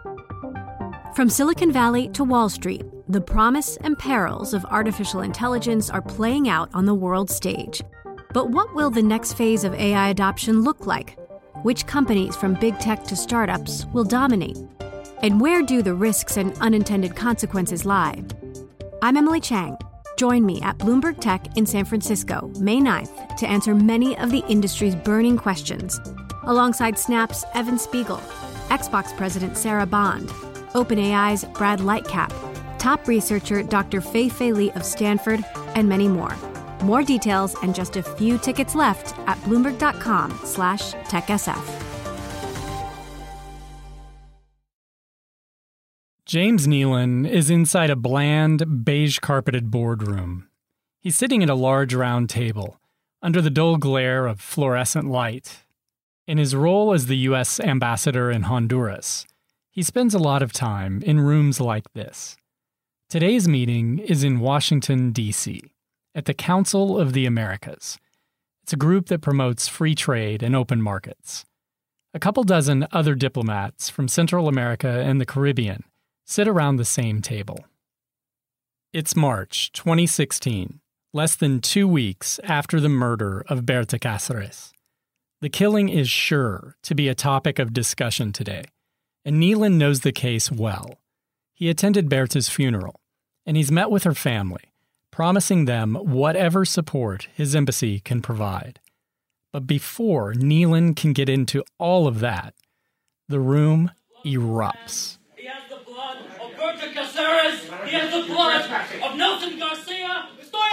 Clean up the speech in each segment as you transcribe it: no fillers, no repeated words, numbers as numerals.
From Silicon Valley to Wall Street, the promise and perils of artificial intelligence are playing out on the world stage. But what will the next phase of AI adoption look like? Which companies, from big tech to startups, will dominate? And where do the risks and unintended consequences lie? I'm Emily Chang. Join me at Bloomberg Tech in San Francisco, May 9th, to answer many of the industry's burning questions, alongside Snap's Evan Spiegel, Xbox President Sarah Bond, OpenAI's Brad Lightcap, top researcher Dr. Fei-Fei Li of Stanford, and many more. More details and just a few tickets left at Bloomberg.com/TechSF. James Nealon is inside a bland, beige-carpeted boardroom. He's sitting at a large round table, under the dull glare of fluorescent light. In his role as the U.S. ambassador in Honduras, he spends a lot of time in rooms like this. Today's meeting is in Washington, D.C., at the Council of the Americas. It's a group that promotes free trade and open markets. A couple dozen other diplomats from Central America and the Caribbean sit around the same table. It's March 2016, less than 2 weeks after the murder of Berta Cáceres. The killing is sure to be a topic of discussion today, and Nealon knows the case well. He attended Berta's funeral, and he's met with her family, promising them whatever support his embassy can provide. But before Nealon can get into all of that, the room erupts. He has the blood of Berta Cáceres. He has the blood of Nelson Garcia.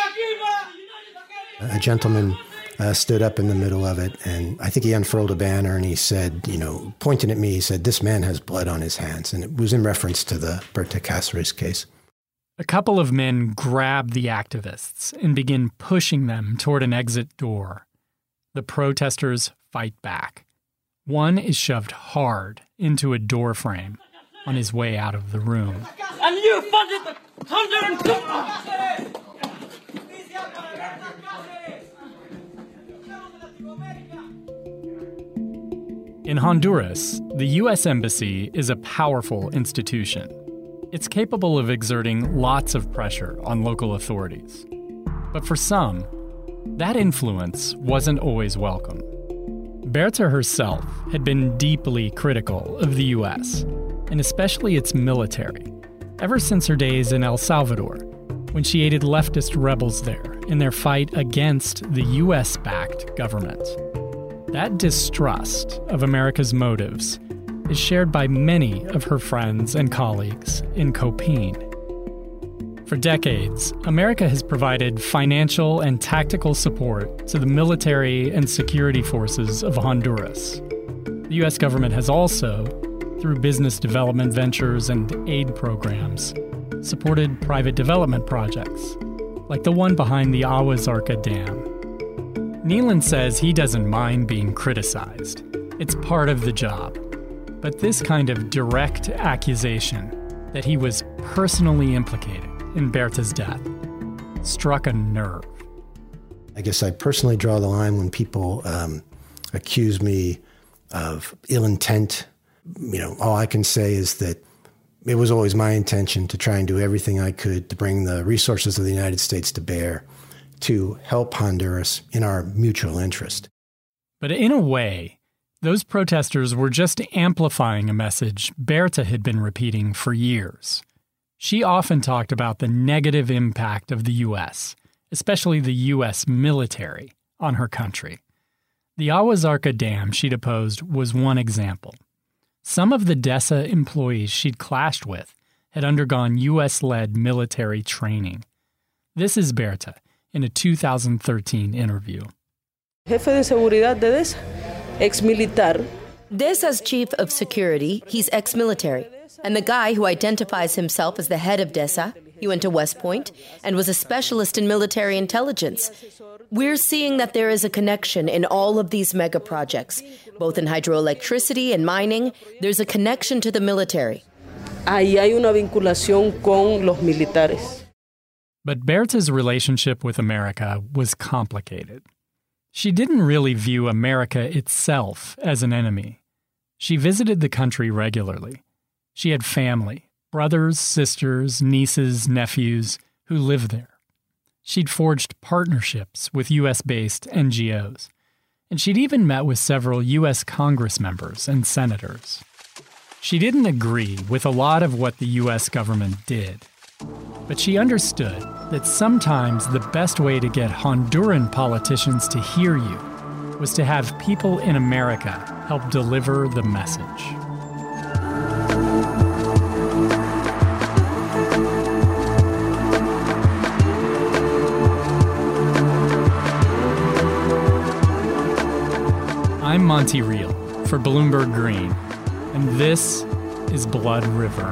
A gentleman stood up in the middle of it, and I think he unfurled a banner and he said, pointing at me, he said, "This man has blood on his hands." And it was in reference to the Berta Cáceres case. A couple of men grab the activists and begin pushing them toward an exit door. The protesters fight back. One is shoved hard into a door frame on his way out of the room. And you funded the 102... In Honduras, the U.S. Embassy is a powerful institution. It's capable of exerting lots of pressure on local authorities. But for some, that influence wasn't always welcome. Berta herself had been deeply critical of the U.S., and especially its military, ever since her days in El Salvador, when she aided leftist rebels there in their fight against the U.S.-backed government. That distrust of America's motives is shared by many of her friends and colleagues in Copene. For decades, America has provided financial and tactical support to the military and security forces of Honduras. The U.S. government has also, through business development ventures and aid programs, supported private development projects, like the one behind the Agua Zarca Dam. Nealon says he doesn't mind being criticized. It's part of the job. But this kind of direct accusation that he was personally implicated in Berta's death struck a nerve. I guess I personally draw the line when people accuse me of ill intent. All I can say is that it was always my intention to try and do everything I could to bring the resources of the United States to bear to help Honduras in our mutual interest. But in a way, those protesters were just amplifying a message Berta had been repeating for years. She often talked about the negative impact of the U.S., especially the U.S. military, on her country. The Agua Zarca Dam, she'd opposed, was one example. Some of the DESA employees she'd clashed with had undergone U.S.-led military training. This is Berta in a 2013 interview. Jefe de seguridad de DESA, ex-militar. DESA's chief of security, he's ex-military. And the guy who identifies himself as the head of DESA, he went to West Point and was a specialist in military intelligence. We're seeing that there is a connection in all of these mega projects. Both in hydroelectricity and mining, there's a connection to the military. Ahí hay una vinculación con los militares. But Berta's relationship with America was complicated. She didn't really view America itself as an enemy. She visited the country regularly. She had family, brothers, sisters, nieces, nephews, who lived there. She'd forged partnerships with U.S.-based NGOs, and she'd even met with several U.S. Congress members and senators. She didn't agree with a lot of what the U.S. government did, but she understood that sometimes the best way to get Honduran politicians to hear you was to have people in America help deliver the message. I'm Monty Reel for Bloomberg Green, and this is Blood River.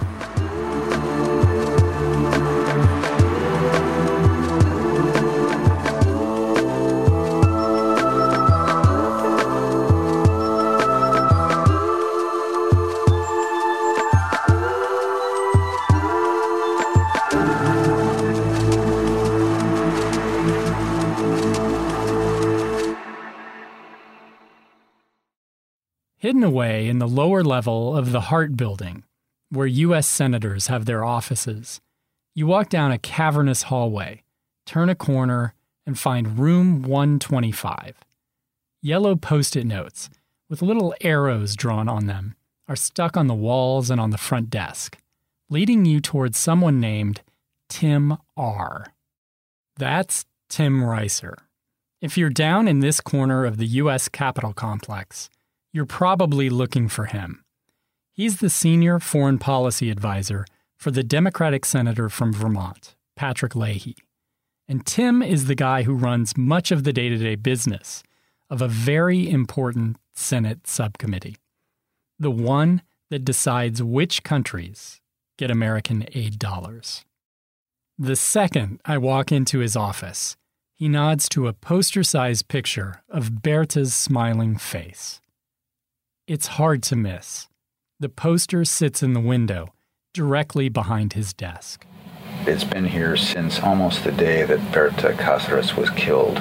Hidden away in the lower level of the Hart Building, where U.S. senators have their offices, you walk down a cavernous hallway, turn a corner, and find room 125. Yellow Post-it notes, with little arrows drawn on them, are stuck on the walls and on the front desk, leading you towards someone named Tim R. That's Tim Reiser. If you're down in this corner of the U.S. Capitol complex, you're probably looking for him. He's the senior foreign policy advisor for the Democratic senator from Vermont, Patrick Leahy. And Tim is the guy who runs much of the day-to-day business of a very important Senate subcommittee, the one that decides which countries get American aid dollars. The second I walk into his office, he nods to a poster-sized picture of Berta's smiling face. It's hard to miss. The poster sits in the window, directly behind his desk. It's been here since almost the day that Berta Cáceres was killed.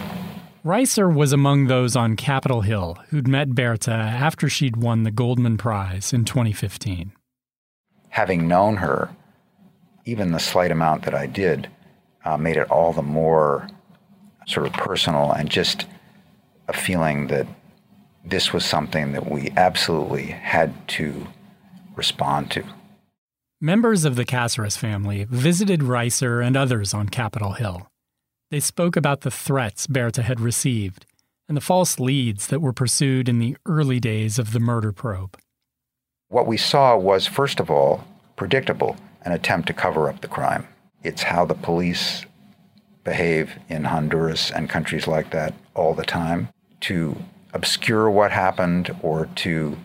Reiser was among those on Capitol Hill who'd met Berta after she'd won the Goldman Prize in 2015. Having known her, even the slight amount that I did, made it all the more sort of personal and just a feeling that this was something that we absolutely had to respond to. Members of the Cáceres family visited Reiser and others on Capitol Hill. They spoke about the threats Berta had received and the false leads that were pursued in the early days of the murder probe. What we saw was, first of all, predictable, an attempt to cover up the crime. It's how the police behave in Honduras and countries like that all the time, to obscure what happened or to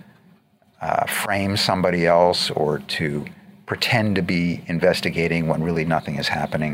frame somebody else or to pretend to be investigating when really nothing is happening.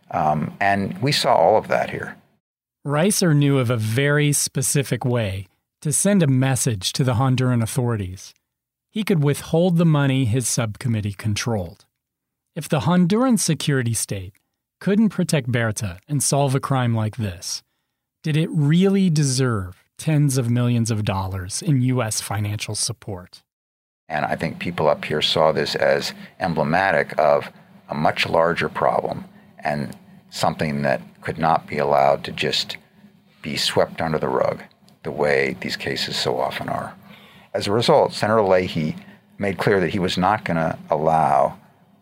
And we saw all of that here. Reiser knew of a very specific way to send a message to the Honduran authorities. He could withhold the money his subcommittee controlled. If the Honduran security state couldn't protect Berta and solve a crime like this, did it really deserve tens of millions of dollars in U.S. financial support? And I think people up here saw this as emblematic of a much larger problem and something that could not be allowed to just be swept under the rug the way these cases so often are. As a result, Senator Leahy made clear that he was not going to allow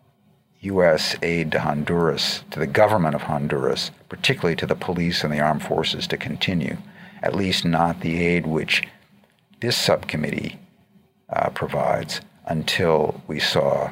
U.S. aid to Honduras, to the government of Honduras, particularly to the police and the armed forces, to continue, at least not the aid which this subcommittee provides, until we saw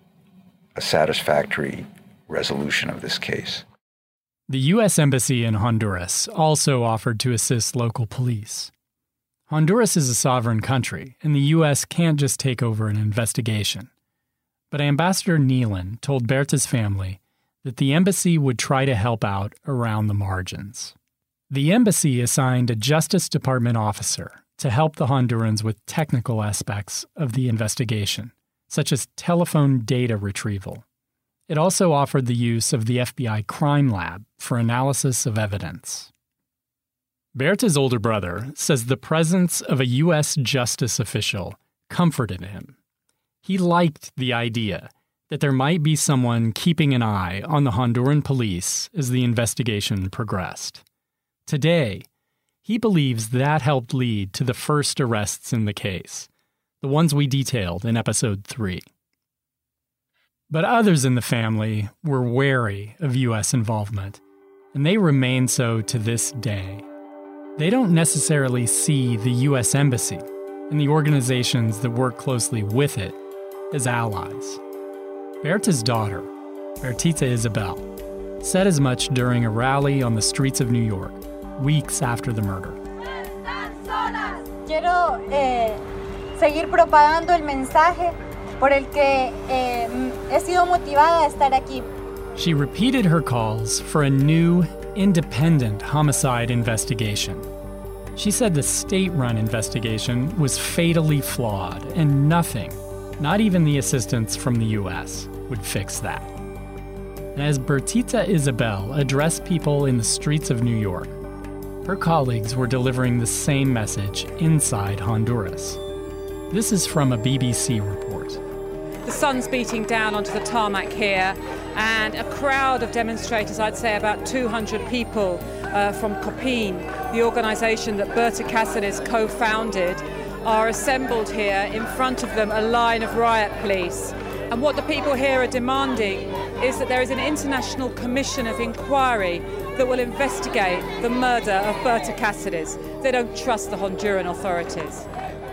a satisfactory resolution of this case. The U.S. Embassy in Honduras also offered to assist local police. Honduras is a sovereign country, and the U.S. can't just take over an investigation. But Ambassador Nealon told Berta's family that the embassy would try to help out around the margins. The embassy assigned a Justice Department officer to help the Hondurans with technical aspects of the investigation, such as telephone data retrieval. It also offered the use of the FBI crime lab for analysis of evidence. Berta's older brother says the presence of a U.S. justice official comforted him. He liked the idea that there might be someone keeping an eye on the Honduran police as the investigation progressed. Today, he believes that helped lead to the first arrests in the case, the ones we detailed in episode 3. But others in the family were wary of U.S. involvement, and they remain so to this day. They don't necessarily see the U.S. Embassy and the organizations that work closely with it as allies. Berta's daughter, Bertita Isabel, said as much during a rally on the streets of New York, weeks after the murder. Quiero seguir propagando el mensaje por el que he sido motivada a estar aquí. She repeated her calls for a new, independent homicide investigation. She said the state-run investigation was fatally flawed, and nothing, not even the assistance from the U.S., would fix that. And as Bertita Isabel addressed people in the streets of New York, her colleagues were delivering the same message inside Honduras. This is from a BBC report. The sun's beating down onto the tarmac here, and a crowd of demonstrators, I'd say about 200 people from COPIN, the organisation that Berta Cáceres co-founded, are assembled here. In front of them, a line of riot police. And what the people here are demanding is that there is an international commission of inquiry that will investigate the murder of Berta Cáceres. They don't trust the Honduran authorities.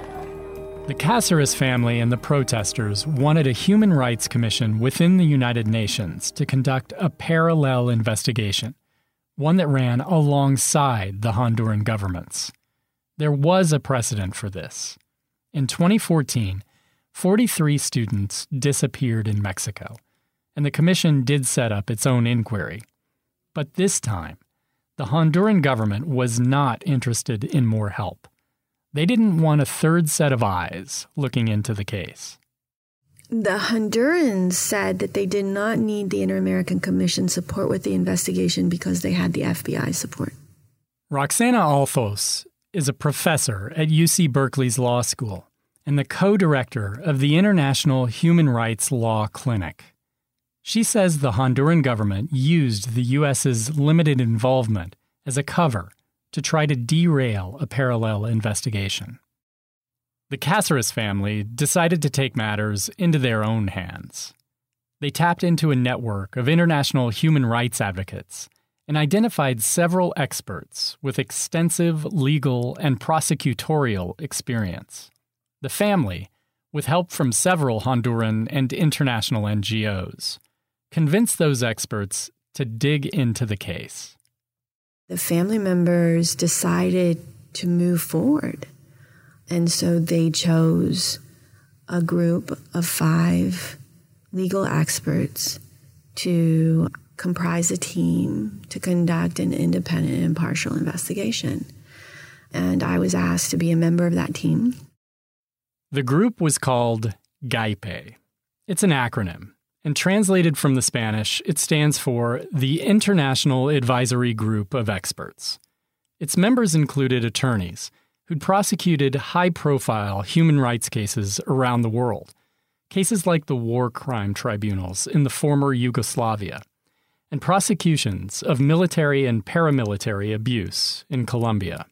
The Cáceres family and the protesters wanted a human rights commission within the United Nations to conduct a parallel investigation, one that ran alongside the Honduran government's. There was a precedent for this. In 2014, 43 students disappeared in Mexico, and the commission did set up its own inquiry. But this time, the Honduran government was not interested in more help. They didn't want a third set of eyes looking into the case. The Hondurans said that they did not need the Inter-American Commission support with the investigation because they had the FBI support. Roxana Alfos is a professor at UC Berkeley's law school and the co-director of the International Human Rights Law Clinic. She says the Honduran government used the U.S.'s limited involvement as a cover to try to derail a parallel investigation. The Cáceres family decided to take matters into their own hands. They tapped into a network of international human rights advocates and identified several experts with extensive legal and prosecutorial experience. The family, with help from several Honduran and international NGOs, convinced those experts to dig into the case. The family members decided to move forward, and so they chose a group of 5 legal experts to comprise a team to conduct an independent and impartial investigation. And I was asked to be a member of that team. The group was called GAIPE. It's an acronym, and translated from the Spanish, it stands for the International Advisory Group of Experts. Its members included attorneys who'd prosecuted high-profile human rights cases around the world, cases like the war crime tribunals in the former Yugoslavia, and prosecutions of military and paramilitary abuse in Colombia.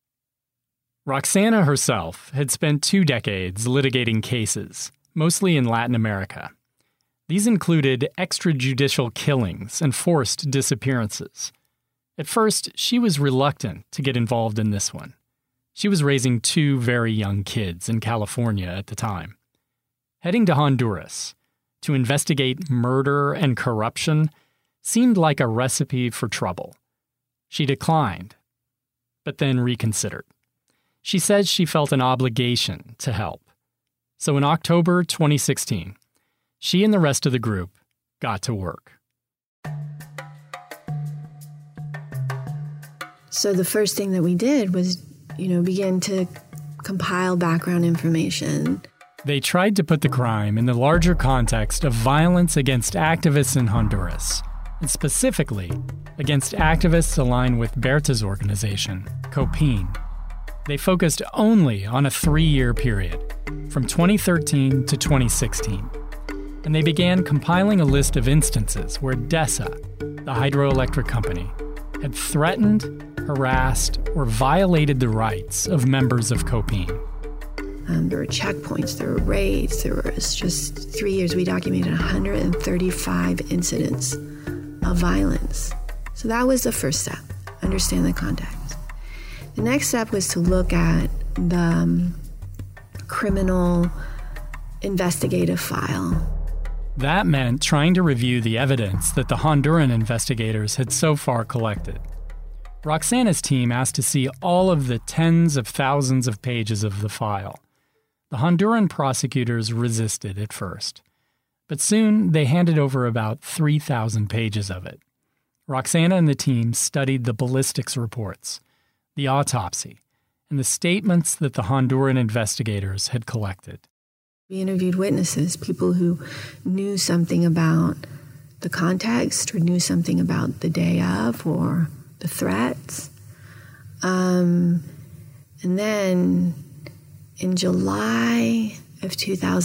Roxana herself had spent 2 decades litigating cases, mostly in Latin America. These included extrajudicial killings and forced disappearances. At first, she was reluctant to get involved in this one. She was raising 2 very young kids in California at the time. Heading to Honduras to investigate murder and corruption seemed like a recipe for trouble. She declined, but then reconsidered. She says she felt an obligation to help. So in October 2016, she and the rest of the group got to work. So the first thing that we did was, begin to compile background information. They tried to put the crime in the larger context of violence against activists in Honduras, and specifically against activists aligned with Berta's organization, COPIN. They focused only on a 3-year period, from 2013 to 2016, and they began compiling a list of instances where DESA, the hydroelectric company, had threatened, harassed, or violated the rights of members of Copene. There were checkpoints, there were raids, there was just 3 years we documented 135 incidents of violence. So that was the first step, understand the context. The next step was to look at the criminal investigative file. That meant trying to review the evidence that the Honduran investigators had so far collected. Roxana's team asked to see all of the tens of thousands of pages of the file. The Honduran prosecutors resisted at first, but soon they handed over about 3,000 pages of it. Roxana and the team studied the ballistics reports, the autopsy, and the statements that the Honduran investigators had collected. We interviewed witnesses, people who knew something about the context or knew something about the day of or the threats. And then in July of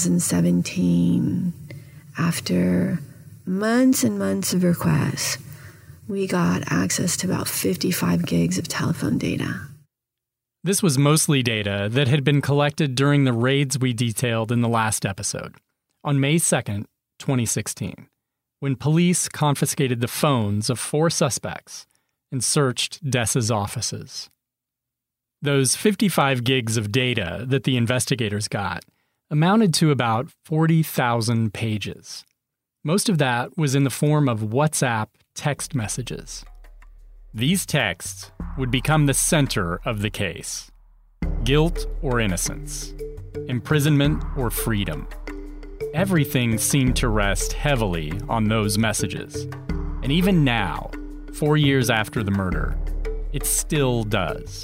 2017, after months and months of requests, we got access to about 55 gigs of telephone data. This was mostly data that had been collected during the raids we detailed in the last episode, on May 2nd, 2016, when police confiscated the phones of 4 suspects and searched DESA's offices. Those 55 gigs of data that the investigators got amounted to about 40,000 pages. Most of that was in the form of WhatsApp text messages. These texts would become the center of the case. Guilt or innocence, imprisonment or freedom. Everything seemed to rest heavily on those messages. And even now, 4 years after the murder, it still does.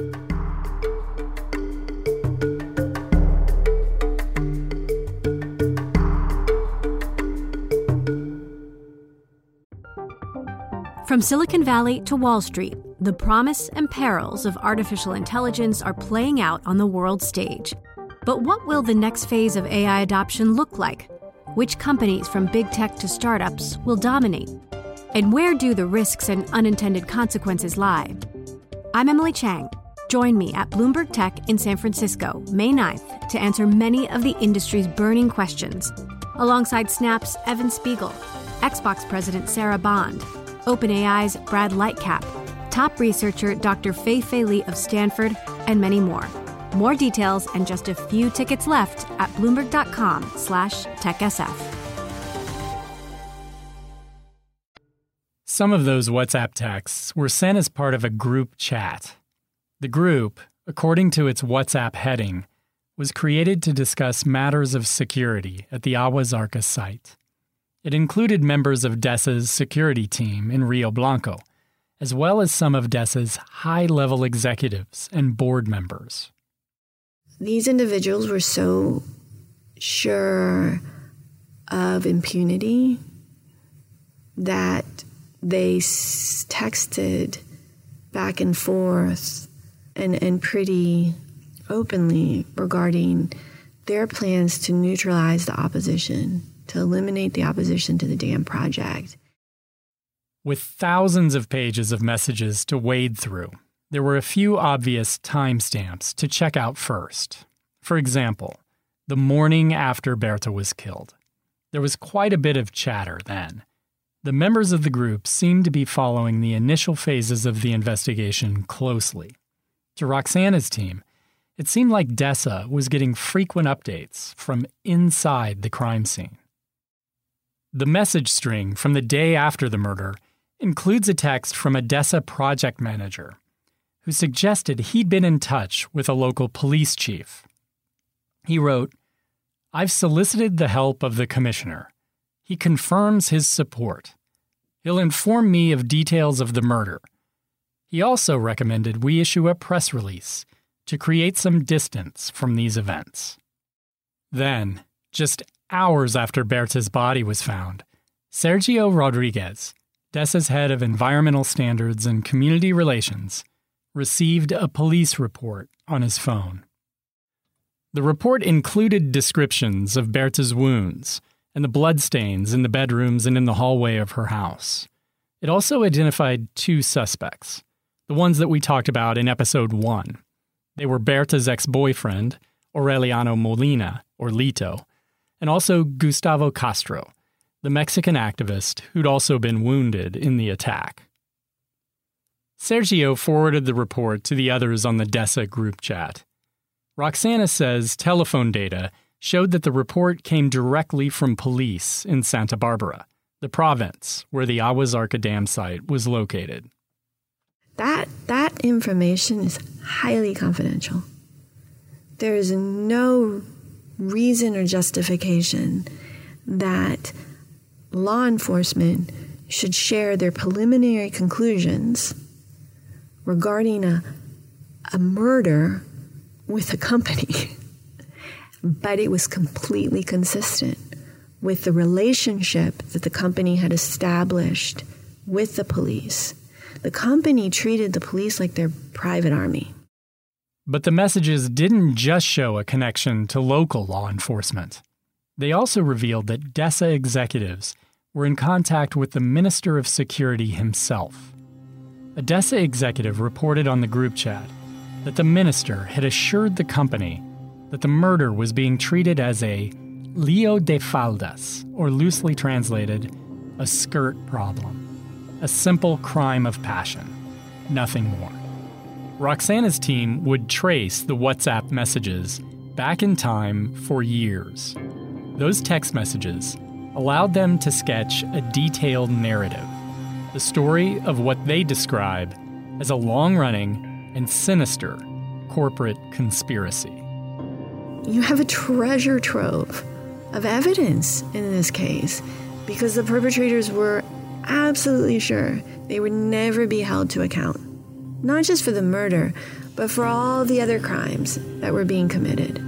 From Silicon Valley to Wall Street, the promise and perils of artificial intelligence are playing out on the world stage. But what will the next phase of AI adoption look like? Which companies from big tech to startups will dominate? And where do the risks and unintended consequences lie? I'm Emily Chang. Join me at Bloomberg Tech in San Francisco, May 9th, to answer many of the industry's burning questions, alongside Snap's Evan Spiegel, Xbox President Sarah Bond, OpenAI's Brad Lightcap, top researcher Dr. Fei-Fei Li of Stanford, and many more. More details and just a few tickets left at Bloomberg.com/TechSF. Some of those WhatsApp texts were sent as part of a group chat. The group, according to its WhatsApp heading, was created to discuss matters of security at the Aguas Arcas site. It included members of DESA's security team in Rio Blanco, as well as some of DESA's high-level executives and board members. These individuals were so sure of impunity that they texted back and forth and pretty openly regarding their plans to neutralize the opposition, to eliminate the opposition to the dam project. With thousands of pages of messages to wade through, there were a few obvious timestamps to check out first. For example, the morning after Berta was killed. There was quite a bit of chatter then. The members of the group seemed to be following the initial phases of the investigation closely. To Roxana's team, it seemed like DESA was getting frequent updates from inside the crime scene. The message string from the day after the murder includes a text from a DESA project manager who suggested he'd been in touch with a local police chief. He wrote, "I've solicited the help of the commissioner. He confirms his support. He'll inform me of details of the murder. He also recommended we issue a press release to create some distance from these events." Then, just hours after Berta's body was found, Sergio Rodriguez, DESA's head of environmental standards and community relations, received a police report on his phone. The report included descriptions of Berta's wounds and the bloodstains in the bedrooms and in the hallway of her house. It also identified 2 suspects, the ones that we talked about in episode 1. They were Berta's ex-boyfriend, Aureliano Molina, or Lito, and also Gustavo Castro, the Mexican activist who'd also been wounded in the attack. Sergio forwarded the report to the others on the DESA group chat. Roxana says telephone data showed that the report came directly from police in Santa Barbara, the province where the Aguas Arca Dam site was located. That information is highly confidential. There is no reason or justification that law enforcement should share their preliminary conclusions regarding a murder with a company. But it was completely consistent with the relationship that the company had established with the police. The company treated the police like their private army. But the messages didn't just show a connection to local law enforcement. They also revealed that DESA executives were in contact with the Minister of Security himself. A DESA executive reported on the group chat that the minister had assured the company that the murder was being treated as a lío de faldas, or loosely translated, a skirt problem. A simple crime of passion, nothing more. Roxana's team would trace the WhatsApp messages back in time for years. Those text messages allowed them to sketch a detailed narrative, the story of what they describe as a long-running and sinister corporate conspiracy. You have a treasure trove of evidence in this case because the perpetrators were absolutely sure they would never be held to account, not just for the murder, but for all the other crimes that were being committed.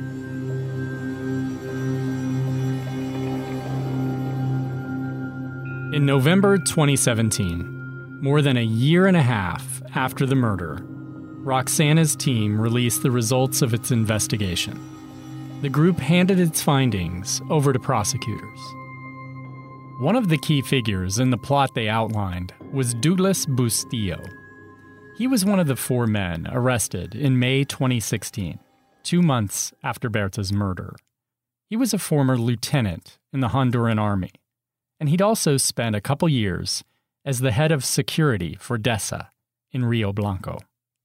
In November 2017, more than a year and a half after the murder, Roxana's team released the results of its investigation. The group handed its findings over to prosecutors. One of the key figures in the plot they outlined was Douglas Bustillo. He was one of the 4 men arrested in May 2016, 2 months after Berta's murder. He was a former lieutenant in the Honduran army, and he'd also spent a couple years as the head of security for DESA in Rio Blanco.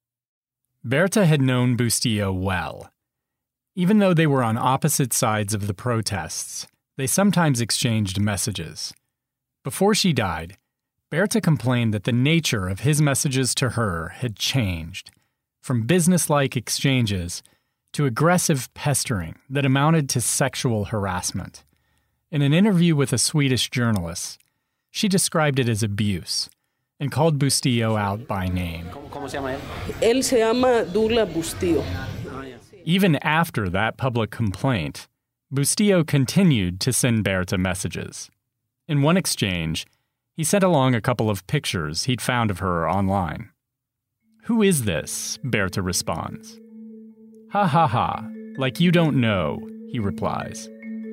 Berta had known Bustillo well. Even though they were on opposite sides of the protests, they sometimes exchanged messages. Before she died, Berta complained that the nature of his messages to her had changed, from businesslike exchanges to aggressive pestering that amounted to sexual harassment. In an interview with a Swedish journalist, she described it as abuse and called Bustillo out by name. Él se llama Douglas Bustillo. Even after that public complaint, Bustillo continued to send Berta messages. In one exchange, he sent along a couple of pictures he'd found of her online. "Who is this?" Berta responds. "Ha ha ha, like you don't know," he replies.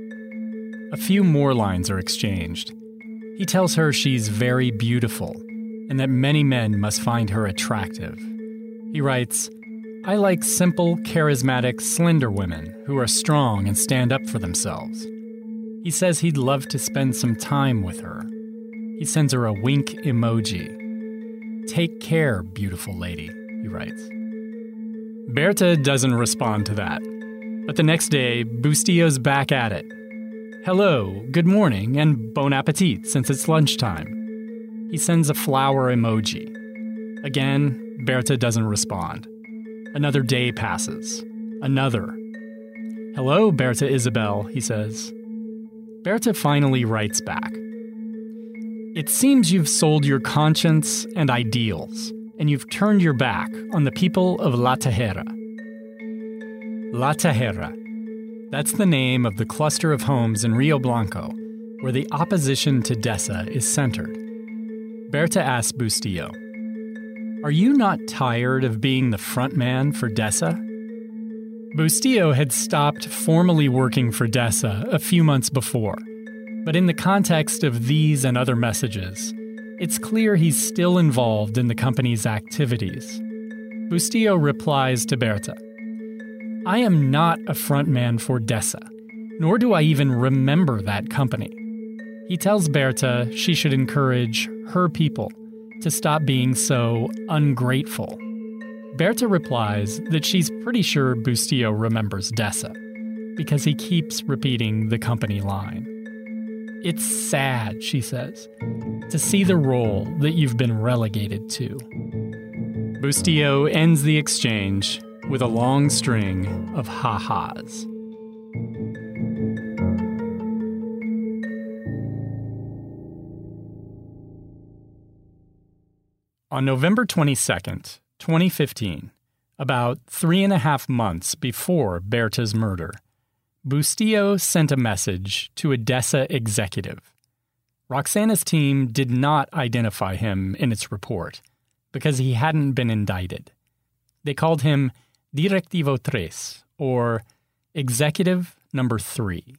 A few more lines are exchanged. He tells her she's very beautiful and that many men must find her attractive. He writes, "I like simple, charismatic, slender women who are strong and stand up for themselves." He says he'd love to spend some time with her. He sends her a wink emoji. "Take care, beautiful lady," he writes. Berta doesn't respond to that. But the next day, Bustillo's back at it. "Hello, good morning, and bon appetit since it's lunchtime." He sends a flower emoji. Again, Berta doesn't respond. Another day passes. Another. "Hello, Berta Isabel," he says. Berta finally writes back. "It seems you've sold your conscience and ideals, and you've turned your back on the people of La Tejera." La Tejera. That's the name of the cluster of homes in Rio Blanco where the opposition to DESA is centered. Berta asks Bustillo, "Are you not tired of being the front man for DESA?" Bustillo had stopped formally working for DESA a few months before, but in the context of these and other messages, it's clear he's still involved in the company's activities. Bustillo replies to Berta, "I am not a frontman for DESA, nor do I even remember that company." He tells Berta she should encourage her people to stop being so ungrateful. Berta replies that she's pretty sure Bustillo remembers DESA, because he keeps repeating the company line. "It's sad," she says, "to see the role that you've been relegated to." Bustillo ends the exchange with a long string of ha-has. On November 22nd, 2015, about 3.5 months before Berta's murder, Bustillo sent a message to a DESA executive. Roxana's team did not identify him in its report because he hadn't been indicted. They called him Directivo 3, or Executive Number 3.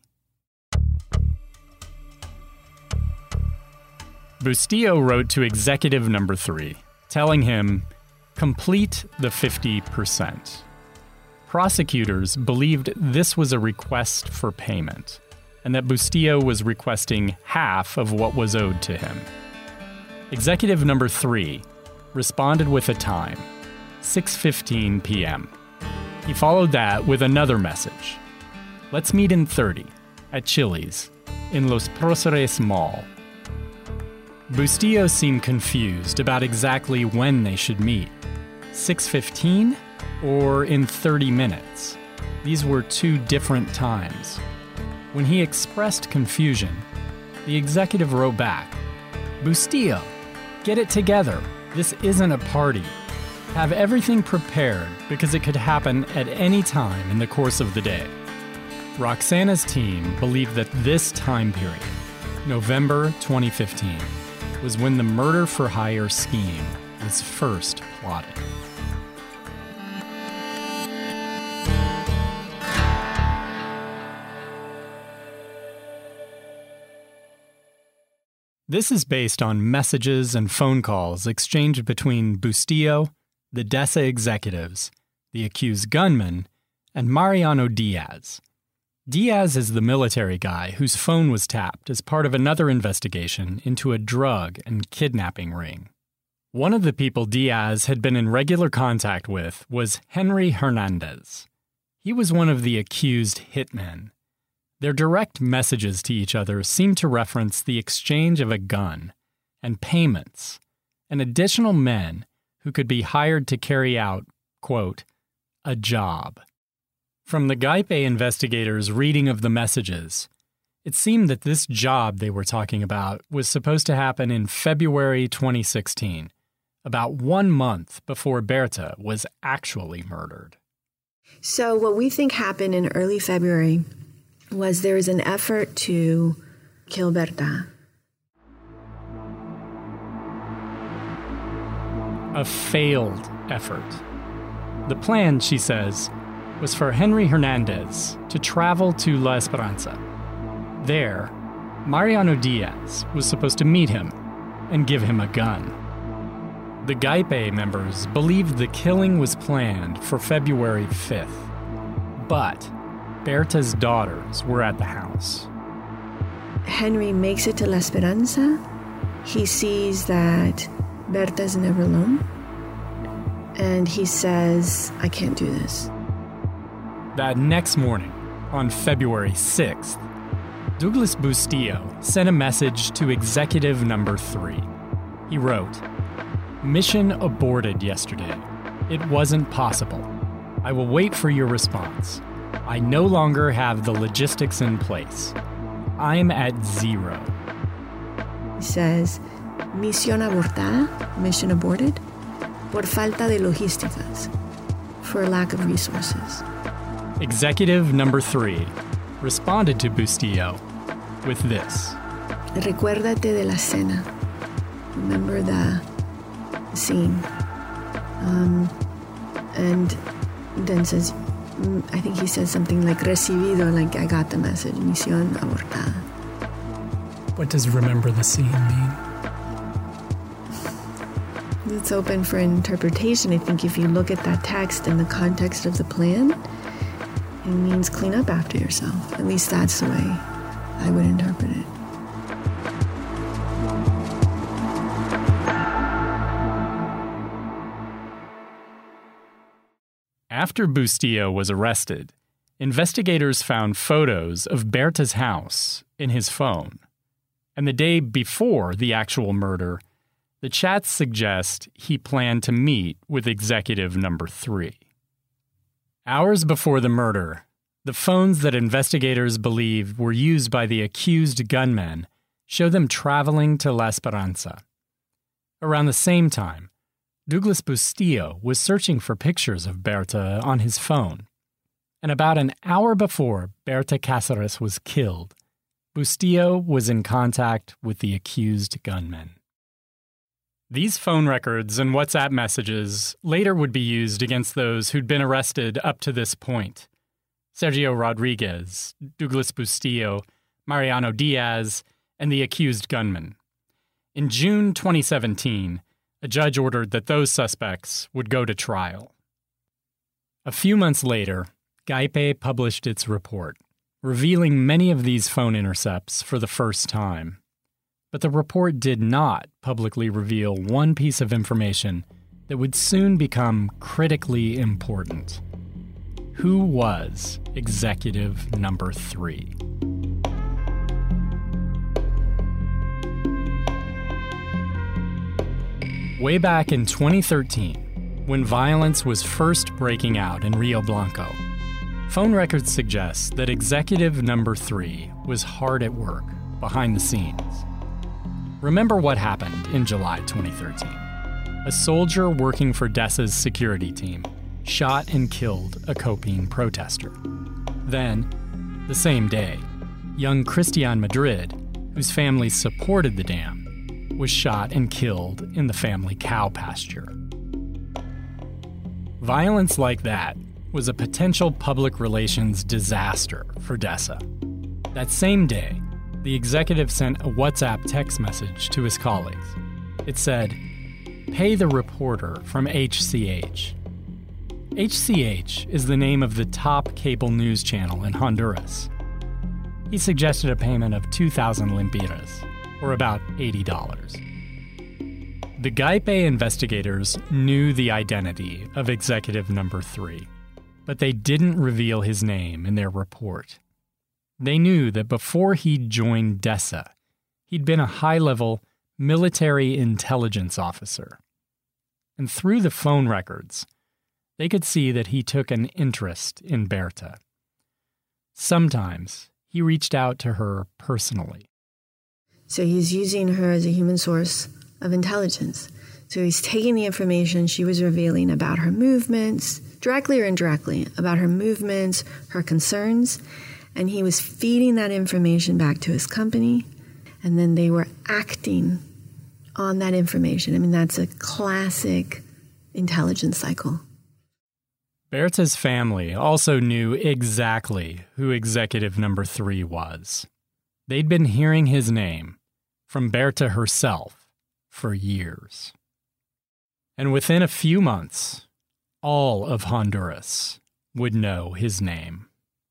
Bustillo wrote to Executive Number 3, telling him, "Complete the 50%. Prosecutors believed this was a request for payment, and that Bustillo was requesting half of what was owed to him. Executive Number 3 responded with a time, 6:15 p.m. He followed that with another message. "Let's meet in 30, at Chili's, in Los Proceres Mall." Bustillo seemed confused about exactly when they should meet. 6:15 or in 30 minutes? These were two different times. When he expressed confusion, the executive wrote back, "Bustillo, get it together. This isn't a party. Have everything prepared because it could happen at any time in the course of the day." Roxana's team believed that this time period, November 2015, was when the murder-for-hire scheme was first plotted. This is based on messages and phone calls exchanged between Bustillo, the DESA executives, the accused gunman, and Mariano Diaz. Diaz is the military guy whose phone was tapped as part of another investigation into a drug and kidnapping ring. One of the people Diaz had been in regular contact with was Henry Hernandez. He was one of the accused hitmen. Their direct messages to each other seemed to reference the exchange of a gun and payments and additional men who could be hired to carry out, quote, a job. From the Gaipe investigators' reading of the messages, it seemed that this job they were talking about was supposed to happen in February 2016, about 1 month before Berta was actually murdered. So what we think happened in early February was there was an effort to kill Berta. A failed effort. The plan, she says, was for Henry Hernandez to travel to La Esperanza. There, Mariano Diaz was supposed to meet him and give him a gun. The Gaipe members believed the killing was planned for February 5th, but Berta's daughters were at the house. Henry makes it to La Esperanza. He sees that Berta's never alone, and he says, I can't do this. That next morning, on February 6th, Douglas Bustillo sent a message to Executive Number 3. He wrote, "Mission aborted yesterday. It wasn't possible. I will wait for your response. I no longer have the logistics in place. I'm at 0. He says, Misión abortada, mission aborted, por falta de logísticas, for lack of resources. Executive Number 3 responded to Bustillo with this. Recuérdate de la cena. Remember the scene. And then says, I think he said something like recibido, like I got the message, misión abortada. What does remember the scene mean? It's open for interpretation. I think if you look at that text in the context of the plan, it means clean up after yourself. At least that's the way I would interpret it. After Bustillo was arrested, investigators found photos of Berta's house in his phone. And the day before the actual murder, the chats suggest he planned to meet with executive number 3. Hours before the murder, the phones that investigators believe were used by the accused gunmen show them traveling to La Esperanza. Around the same time, Douglas Bustillo was searching for pictures of Berta on his phone. And about an hour before Berta Cáceres was killed, Bustillo was in contact with the accused gunmen. These phone records and WhatsApp messages later would be used against those who'd been arrested up to this point: Sergio Rodriguez, Douglas Bustillo, Mariano Diaz, and the accused gunmen. In June 2017, a judge ordered that those suspects would go to trial. A few months later, GAIPE published its report, revealing many of these phone intercepts for the first time. But the report did not publicly reveal one piece of information that would soon become critically important. Who was executive number 3? Way back in 2013, when violence was first breaking out in Rio Blanco, phone records suggest that executive number 3 was hard at work behind the scenes. Remember what happened in July 2013. A soldier working for DESA's security team shot and killed a Copine protester. Then, the same day, young Christian Madrid, whose family supported the dam, was shot and killed in the family cow pasture. Violence like that was a potential public relations disaster for DESA. That same day, the executive sent a WhatsApp text message to his colleagues. It said, "Pay the reporter from HCH." HCH is the name of the top cable news channel in Honduras. He suggested a payment of 2,000 lempiras, or about $80. The GAIPE investigators knew the identity of executive number 3, but they didn't reveal his name in their report. They knew that before he joined DESA, he'd been a high-level military intelligence officer. And through the phone records, they could see that he took an interest in Berta. Sometimes he reached out to her personally. So he's using her as a human source of intelligence. So he's taking the information she was revealing about her movements, directly or indirectly, about her movements, her concerns, and he was feeding that information back to his company, and then they were acting on that information. I mean, that's a classic intelligence cycle. Berta's family also knew exactly who executive number 3 was. They'd been hearing his name from Berta herself for years. And within a few months, all of Honduras would know his name.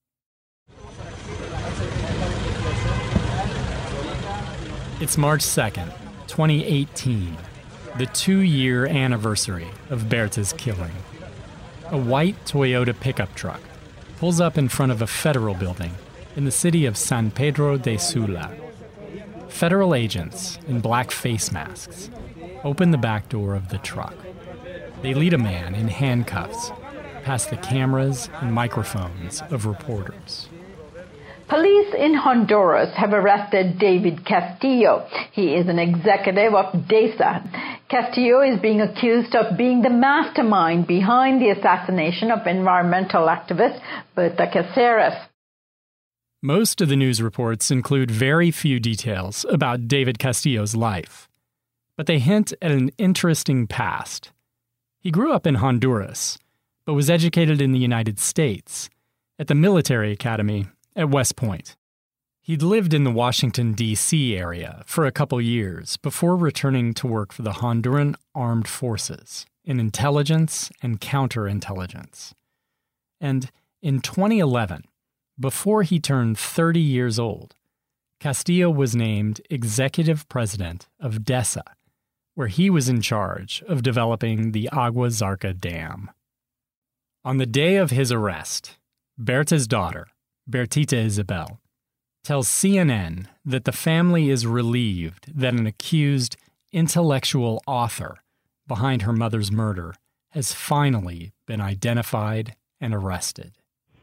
It's March 2nd, 2018, the 2-year anniversary of Berta's killing. A white Toyota pickup truck pulls up in front of a federal building in the city of San Pedro de Sula. Federal agents in black face masks open the back door of the truck. They lead a man in handcuffs past the cameras and microphones of reporters. Police in Honduras have arrested David Castillo. He is an executive of DESA. Castillo is being accused of being the mastermind behind the assassination of environmental activist Berta Cáceres. Most of the news reports include very few details about David Castillo's life, but they hint at an interesting past. He grew up in Honduras, but was educated in the United States at the military academy at West Point. He'd lived in the Washington, D.C. area for a couple years before returning to work for the Honduran Armed Forces in intelligence and counterintelligence. And in 2011, before he turned 30 years old, Castillo was named executive president of DESA, where he was in charge of developing the Agua Zarca Dam. On the day of his arrest, Berta's daughter, Bertita Isabel, tells CNN that the family is relieved that an accused intellectual author behind her mother's murder has finally been identified and arrested.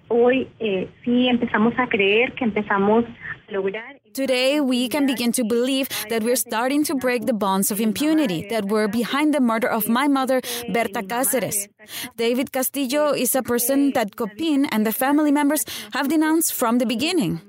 Today, we can begin to believe that we're starting to break the bonds of impunity that were behind the murder of my mother, Berta Cáceres. David Castillo is a person that Copin and the family members have denounced from the beginning.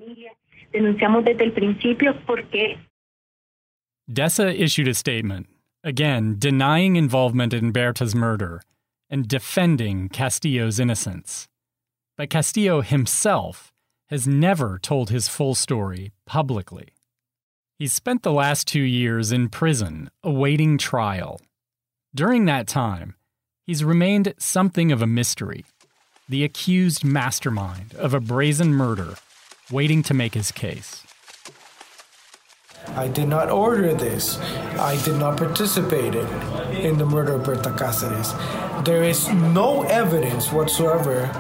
DESA issued a statement, again denying involvement in Berta's murder and defending Castillo's innocence. But Castillo himself has never told his full story publicly. He's spent the last 2 years in prison awaiting trial. During that time, he's remained something of a mystery, the accused mastermind of a brazen murder waiting to make his case. I did not order this. I did not participate in the murder of Berta Cáceres. There is no evidence whatsoever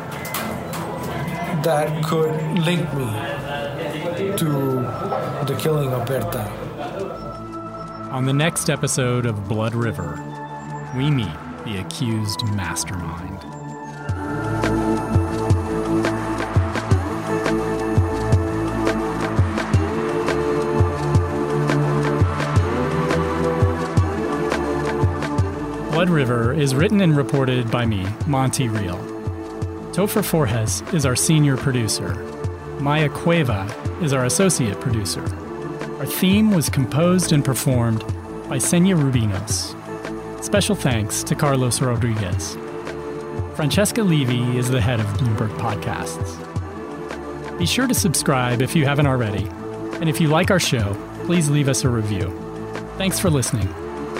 that could link me to the killing of Berta. On the next episode of Blood River, we meet the accused mastermind. Blood River is written and reported by me, Monty Real. Topher Forjes is our senior producer. Maya Cueva is our associate producer. Our theme was composed and performed by Senya Rubinos. Special thanks to Carlos Rodriguez. Francesca Levy is the head of Bloomberg Podcasts. Be sure to subscribe if you haven't already. And if you like our show, please leave us a review. Thanks for listening.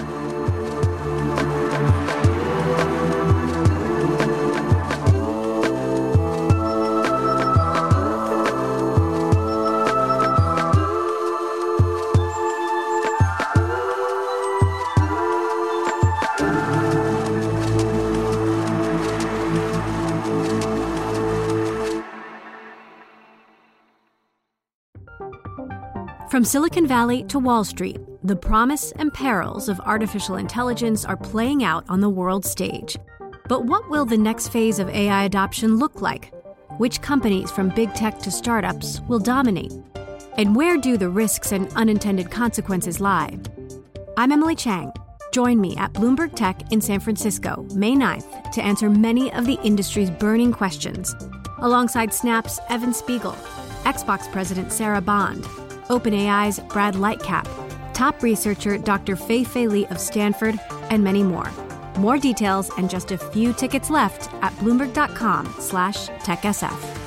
From Silicon Valley to Wall Street, the promise and perils of artificial intelligence are playing out on the world stage. But what will the next phase of AI adoption look like? Which companies from big tech to startups will dominate? And where do the risks and unintended consequences lie? I'm Emily Chang. Join me at Bloomberg Tech in San Francisco, May 9th, to answer many of the industry's burning questions, alongside Snap's Evan Spiegel, Xbox President Sarah Bond, OpenAI's Brad Lightcap, top researcher Dr. Fei-Fei Li of Stanford, and many more. More details and just a few tickets left at Bloomberg.com/TechSF.